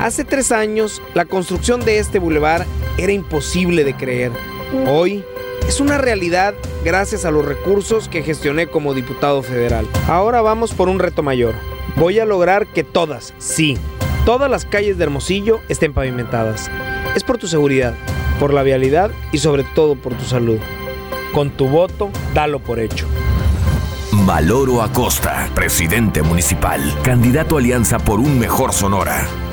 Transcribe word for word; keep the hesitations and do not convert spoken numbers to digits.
Hace tres años, la construcción de este bulevar era imposible de creer. Hoy es una realidad gracias a los recursos que gestioné como diputado federal. Ahora vamos por un reto mayor. Voy a lograr que todas, sí, todas las calles de Hermosillo estén pavimentadas. Es por tu seguridad, por la vialidad y sobre todo por tu salud. Con tu voto, dalo por hecho. Valoro Acosta, presidente municipal, candidato a Alianza por un Mejor Sonora.